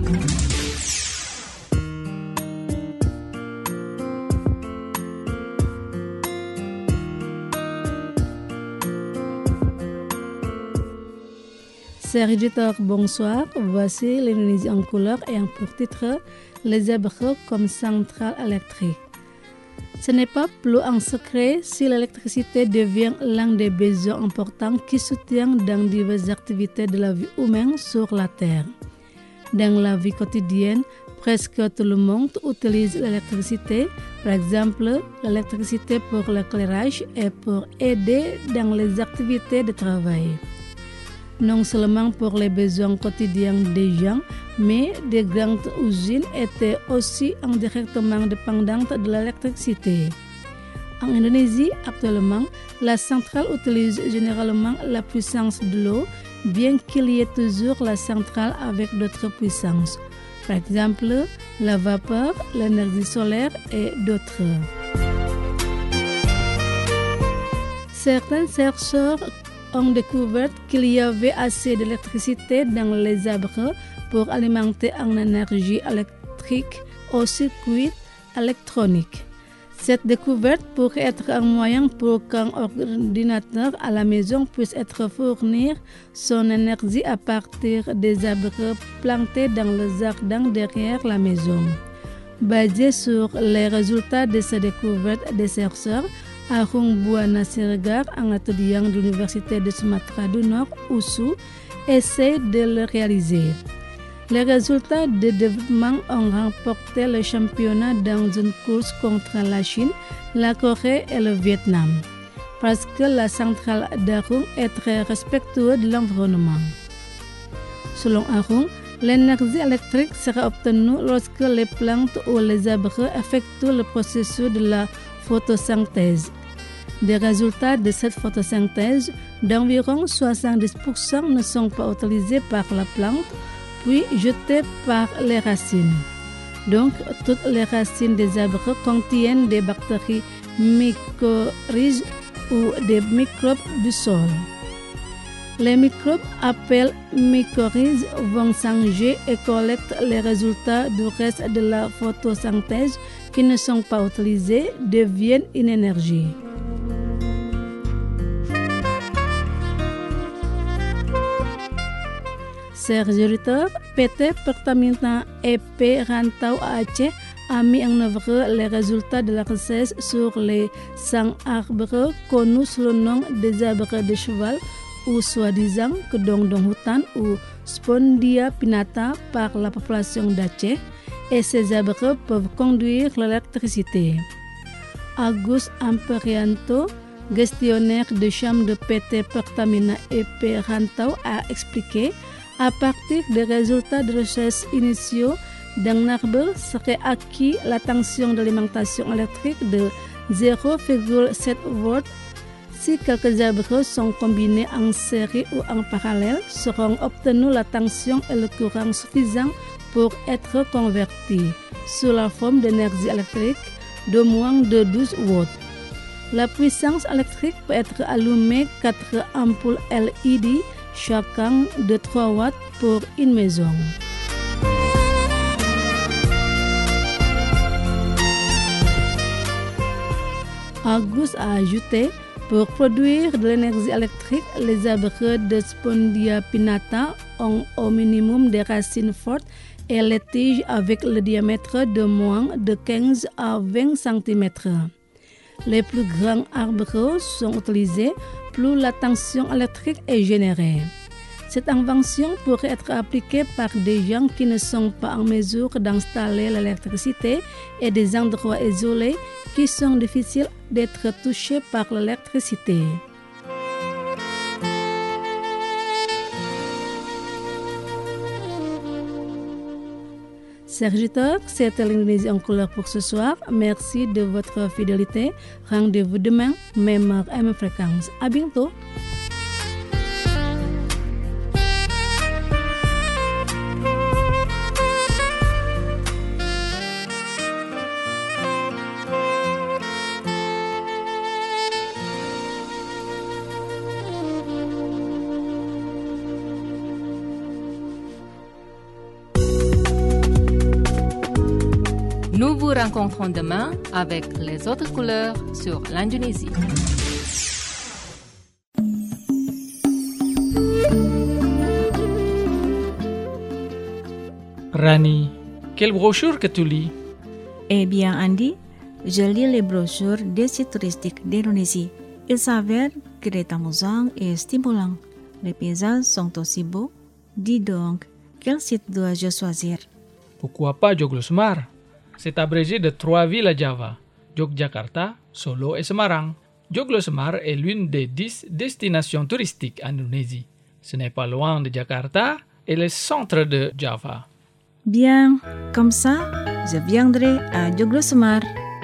Chers auditeurs, bonsoir. Voici l'Indonésie en couleur et en pour titre les zèbres comme centrale électrique. Ce n'est pas plus un secret si l'électricité devient l'un des besoins importants qui soutient dans diverses activités de la vie humaine sur la Terre. Dans la vie quotidienne, presque tout le monde utilise l'électricité, par exemple l'électricité pour l'éclairage et pour aider dans les activités de travail. Non seulement pour les besoins quotidiens des gens, mais des grandes usines étaient aussi indirectement dépendantes de l'électricité. En Indonésie, actuellement, la centrale utilise généralement la puissance de l'eau, bien qu'il y ait toujours la centrale avec d'autres puissances, par exemple la vapeur, l'énergie solaire et d'autres. Certains chercheurs ont découvert qu'il y avait assez d'électricité dans les arbres pour alimenter en énergie électrique au circuit électronique. Cette découverte pourrait être un moyen pour qu'un ordinateur à la maison puisse être fournir son énergie à partir des arbres plantés dans le jardin derrière la maison. Basé sur les résultats de cette découverte des chercheurs, Arung Buana Siregar, un étudiant de l'Université de Sumatra du Nord, USU, essaie de le réaliser. Les résultats de développement ont remporté le championnat dans une course contre la Chine, la Corée et le Vietnam, parce que la centrale d'Arung est très respectueuse de l'environnement. Selon Arung, l'énergie électrique sera obtenue lorsque les plantes ou les arbres effectuent le processus de la photosynthèse. Des résultats de cette photosynthèse, d'environ 70% ne sont pas utilisés par la plante, puis jetés par les racines. Donc, toutes les racines des arbres contiennent des bactéries mycorhizes ou des microbes du sol. Les microbes appelés mycorhizes vont changer et collectent les résultats du reste de la photosynthèse qui ne sont pas utilisés, deviennent une énergie. Chers auditeurs, PT Pertamina EP Rantau Aceh a mis en œuvre les résultats de la recherche sur les 100 arbres connus sous le nom des arbres de cheval ou soi-disant kedong-dong hutan ou Spondia pinnata par la population d'Aceh et ces arbres peuvent conduire l'électricité. Agus Amperianto, gestionnaire de chambre de PT Pertamina EP Rantau, a expliqué à partir des résultats de recherche initiaux d'un arbre serait acquis la tension d'alimentation électrique de 0,7 volts. Si quelques arbres sont combinés en série ou en parallèle, seront obtenus la tension et le courant suffisant pour être convertis sous la forme d'énergie électrique de moins de 12 watts. La puissance électrique peut être allumée 4 ampoules LED, chacun de 3 watts pour une maison. Agus a ajouté, pour produire de l'énergie électrique, les arbres de Spondia pinnata ont au minimum des racines fortes et les tiges avec le diamètre de moins de 15 à 20 cm. Les plus grands arbres sont utilisés, plus la tension électrique est générée. Cette invention pourrait être appliquée par des gens qui ne sont pas en mesure d'installer l'électricité et des endroits isolés qui sont difficiles d'être touchés par l'électricité. Chers auditeurs, c'était l'Indonésie en couleur pour ce soir. Merci de votre fidélité. Rendez-vous demain, même heure et même fréquence. À bientôt. Nous vous rencontrons demain avec les autres couleurs sur l'Indonésie. Rani, quelle brochure que tu lis? Eh bien, Andy, je lis les brochures des sites touristiques d'Indonésie. Il s'avère que c'est amusant et stimulant. Les paysages sont aussi beaux. Dis donc, quel site dois-je choisir? Pourquoi pas Joglosemar? C'est abrégé de 3 villes à Java, Yogyakarta, Solo et Semarang. Joglosemar est l'une des 10 destinations touristiques en Indonésie. Ce n'est pas loin de Jakarta et le centre de Java. Bien, comme ça, je viendrai à Joglosemar.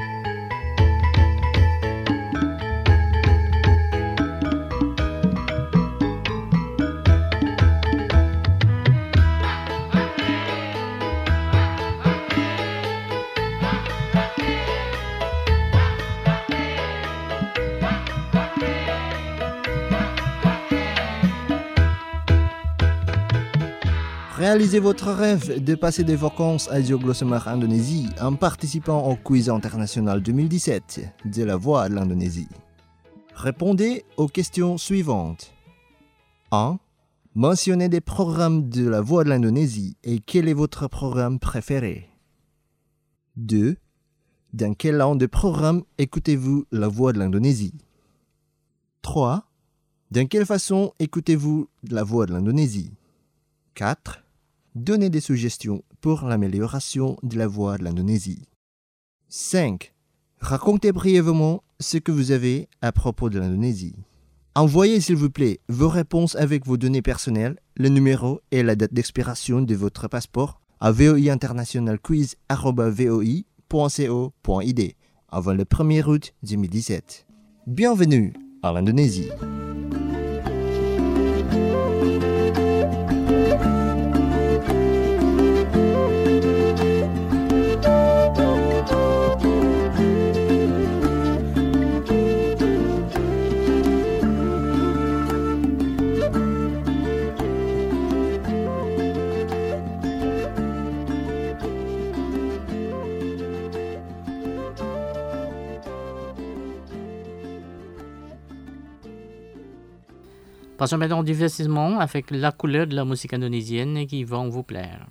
Réalisez votre rêve de passer des vacances à Joglosemar, Indonésie, en participant au quiz international 2017 de la Voix de l'Indonésie. Répondez aux questions suivantes. 1. Mentionnez des programmes de la Voix de l'Indonésie et quel est votre programme préféré. 2. Dans quelle langue de programme écoutez-vous la Voix de l'Indonésie. 3. De quelle façon écoutez-vous la Voix de l'Indonésie. 4. Donnez des suggestions pour l'amélioration de la voix de l'Indonésie. 5. Racontez brièvement ce que vous avez à propos de l'Indonésie. Envoyez s'il vous plaît vos réponses avec vos données personnelles, le numéro et la date d'expiration de votre passeport à voiinternationalquiz@voi.co.id avant le 1er août 2017. Bienvenue à l'Indonésie. Passons maintenant au divertissement avec la couleur de la musique indonésienne qui vont vous plaire.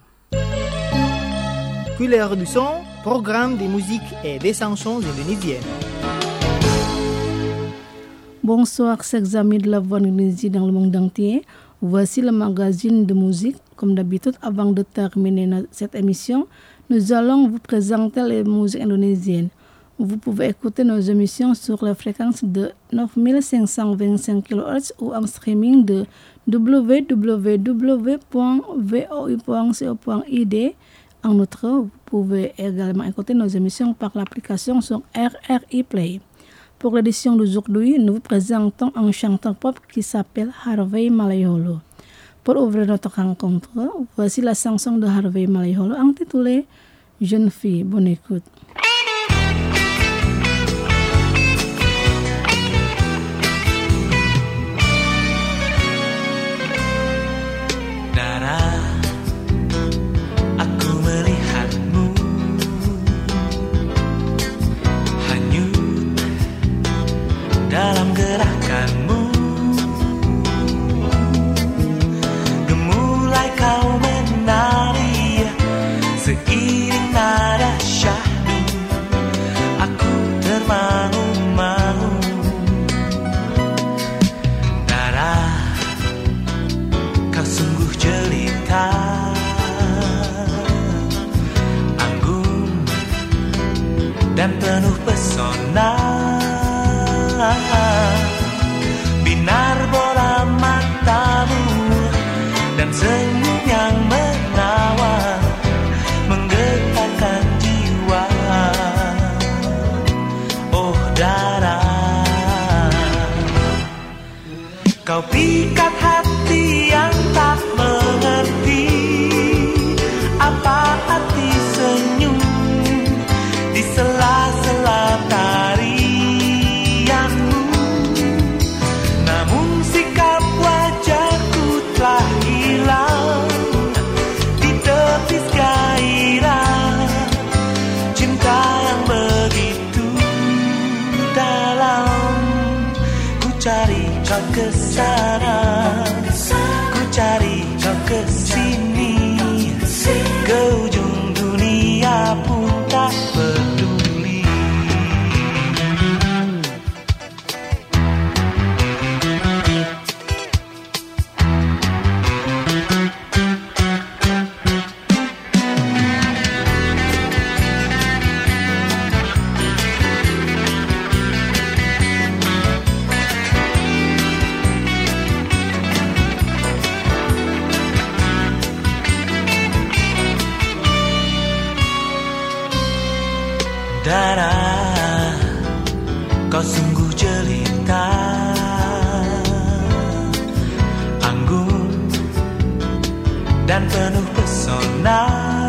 Couleur du son, programme de musique et des chansons indonésiennes. Bonsoir, chers amis de la Voix d'Indonésie dans le monde entier. Voici le magazine de musique. Comme d'habitude, avant de terminer cette émission, nous allons vous présenter les musiques indonésiennes. Vous pouvez écouter nos émissions sur la fréquence de 9525 kHz ou en streaming de www.voi.co.id. En outre, vous pouvez également écouter nos émissions par l'application sur RRI Play. Pour l'édition d'aujourd'hui, nous vous présentons un chanteur pop qui s'appelle Harvey Malaiholo. Pour ouvrir notre rencontre, voici la chanson de Harvey Malaiholo intitulée Jeune fille. Bonne écoute. Dalam gerakanmu, gemulai kau menari seiring nada syahdu. Aku termangu-mangu, darah kau sungguh jelita, anggun dan penuh pesona. Binar bola matamu dan senyum yang menawan menggetarkan jiwa. Oh darah, kau pikat hati yang tak mengerti apa arti senyum di sela-sela tari. Cari kau kesana, ku cari kau kesini, ke ujung dunia pun tak peduli. Darah, kau sungguh jelita, anggun dan penuh pesona.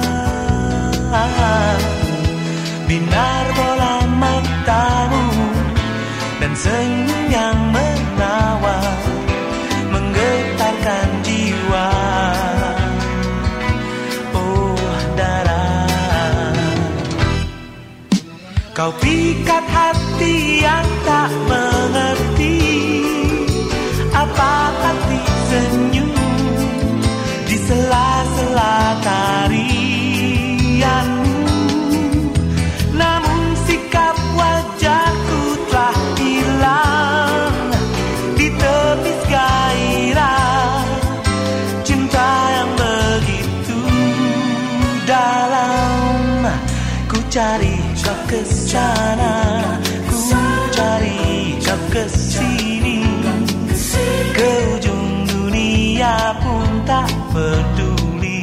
Binar bola matamu dan senyum yang menawan menggetarkan jiwa. Kau pikat hati yang tak mengerti apa arti senyum di sela-sela tarianmu. Namun sikap wajahku telah hilang di tepis gairah cinta yang begitu dalam. Ku cari kau kesana, ku cari kau kesini, ke ujung dunia pun tak peduli.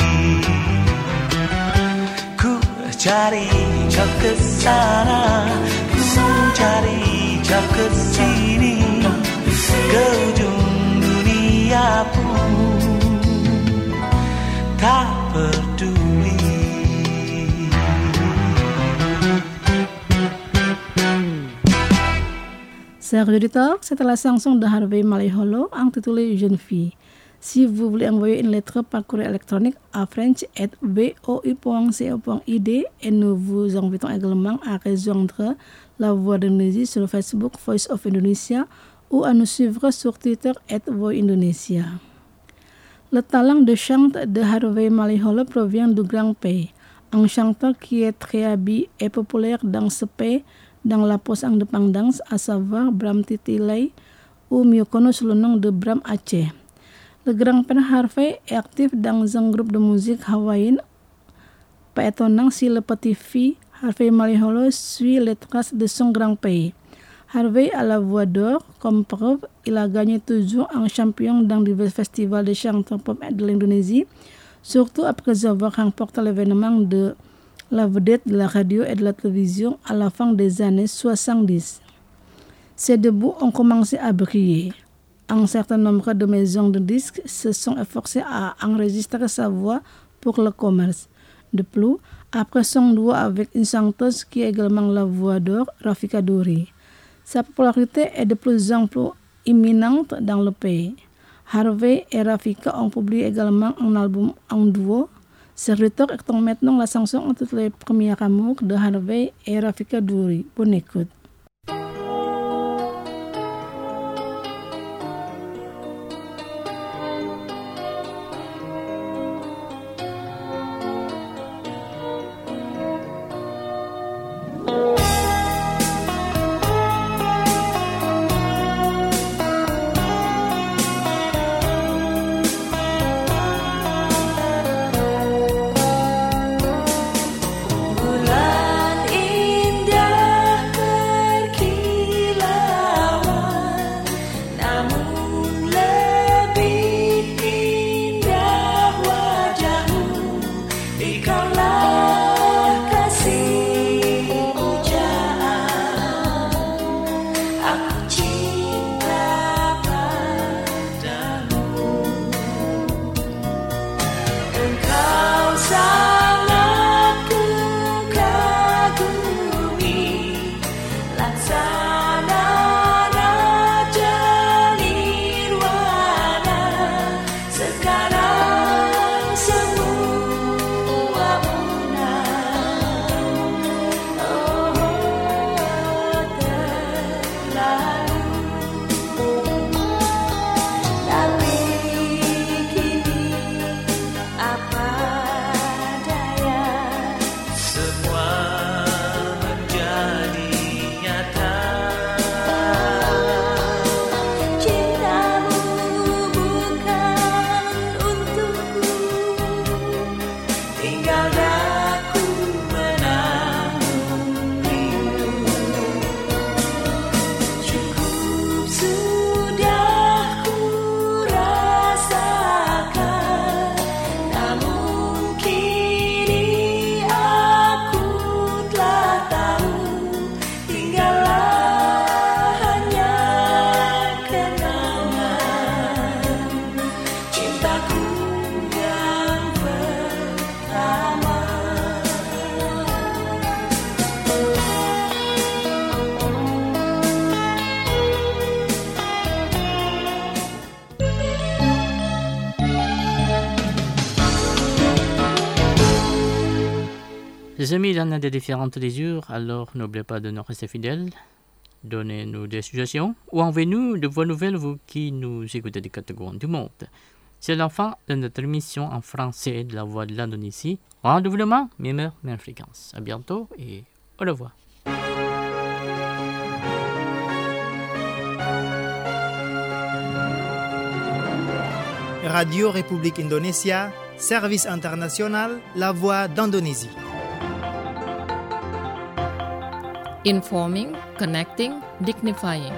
Ku cari kau kesana, ku cari kau kesini, ke ujung dunia pun tak peduli. Chers auditeurs, c'était la chanson de Harvey Malaiholo intitulée Jeune fille. Si vous voulez envoyer une lettre par courrier électronique à french@voi.co.id et nous vous invitons également à rejoindre la Voix d'Indonésie sur Facebook Voice of Indonesia ou à nous suivre sur Twitter @voindonesia. Le talent de chant de Harvey Malaiholo provient du Grand Pays, un chanteur qui est très habile et populaire dans ce pays dans la pose indépendance, à savoir Bram Titilai, ou mieux connu sous le nom de Bram Aceh. Le grand-père Harvey est actif dans un groupe de musique hawaïenne. Pas étonnant si le petit-fils Harvey Maliholo suit les traces de son grand-père. Harvey a la voix d'or. Comme preuve, il a gagné toujours un champion dans divers festivals de chanteurs pop de l'Indonésie, surtout après avoir remporté l'événement de la vedette de la radio et de la télévision à la fin des années 70. Ses débuts ont commencé à briller. Un certain nombre de maisons de disques se sont efforcées à enregistrer sa voix pour le commerce. De plus, après son duo avec une chanteuse qui a également la voix d'or, Rafika Duri, sa popularité est de plus en plus imminente dans le pays. Harvey et Rafika ont publié également un album en duo. Serviteur étant maintenant la chanson entre les premiers amours de Harvey et Rafika Duri. Bonne écoute. Les amis, il y en a des différentes mesures, alors n'oubliez pas de nous rester fidèles. Donnez-nous des suggestions ou envoyez-nous de vos nouvelles, vous qui nous écoutez des quatre coins du monde. C'est la fin de notre émission en français de la Voix de l'Indonésie. Rendez-vous demain, même heure, même fréquence. À bientôt et au revoir. Radio République Indonésia, Service international, La Voix d'Indonésie. Informing, connecting, dignifying.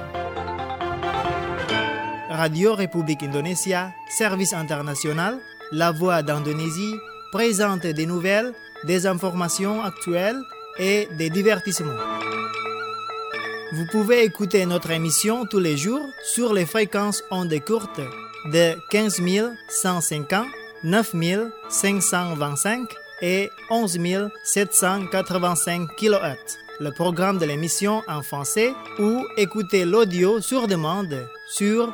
Radio République Indonésia, Service international, La Voix d'Indonésie, présente des nouvelles, des informations actuelles et des divertissements. Vous pouvez écouter notre émission tous les jours sur les fréquences ondes courtes de 15 150, 9 525 et 11 785 kHz. Le programme de l'émission en français ou écoutez l'audio sur demande sur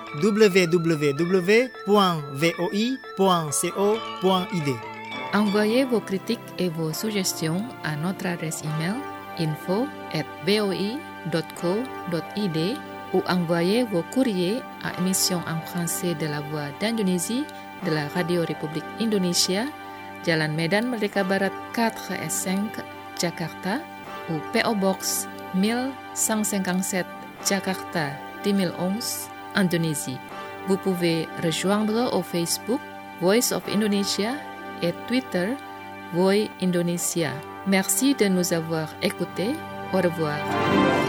www.voi.co.id. Envoyez vos critiques et vos suggestions à notre adresse email info@voi.co.id ou envoyez vos courriers à émission en français de la Voix d'Indonésie de la Radio République Indonésia, Jalan Medan Merdeka Barat 4S5, Jakarta, ou PO Box 1157 Jakarta 2011 Indonésie. Vous pouvez rejoindre au Facebook Voice of Indonesia et Twitter Voi Indonesia. Merci de nous avoir écoutés. Au revoir.